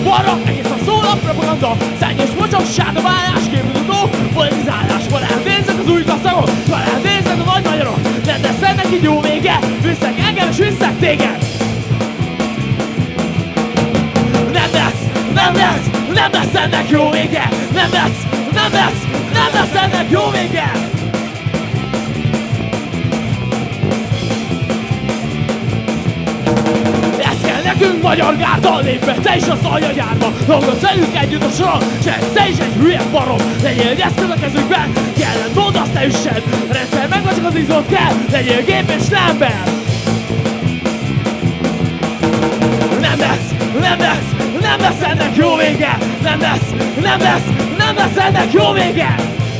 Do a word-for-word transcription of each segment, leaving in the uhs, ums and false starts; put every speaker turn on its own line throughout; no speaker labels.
balra, egész a szól a propaganda. Szennyes mocsok, sárga vállás, képmutató, politizálás. Valahol nézzek az új kaszagok, valahol nézzek a nagy magyarok. Nem lesz ennek így jó vége, viszek engem és viszek téged. Nem lesz, nem lesz, nem lesz ennek jó vége. Nem lesz, nem lesz, nem lesz ennek jó vége. Nekünk magyar gárda, lépj be te is a szaljagyárba. Dolgozz velünk együtt a soron, s egyszer is egy hülye barom. Legyél egy eszköz a kezükben, kellett mondd azt ne üssed. A rendszer meg vagy csak az izót kell, legyél gép és nem ember. Nem lesz, nem lesz, nem lesz ennek jó vége. Nem lesz, nem lesz, nem lesz ennek jó vége.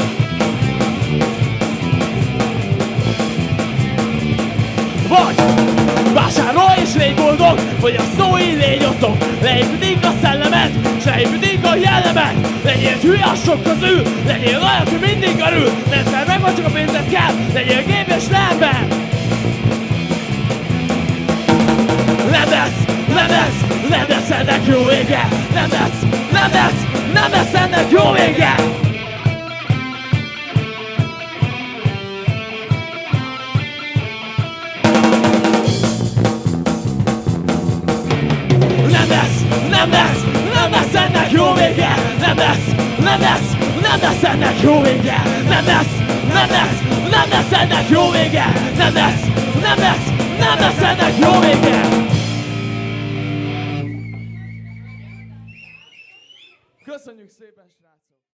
Vagy vásárolj és légy boldog, vagy a szói légy otthon. Leépítik a szellemet, s leépítik a jellemet. Legyél hülye a sok közül, legyél olyan, aki mindig örül. Rendszer meg vagy csak a pénzed kell, legyél gép és nem ember. Nem lesz, nem lesz, nem lesz ennek jó vége. Nem lesz, nem lesz, nem lesz ennek jó vége. Nem lesz, nem lesz ennek jó vége. Nem lesz, nem lesz, nem lesz ennek jó vége. Nem lesz, nem lesz, nem lesz ennek jó vége. Nem lesz, nem lesz, nem lesz ennek jó vége. Köszönjük szépen, srácok!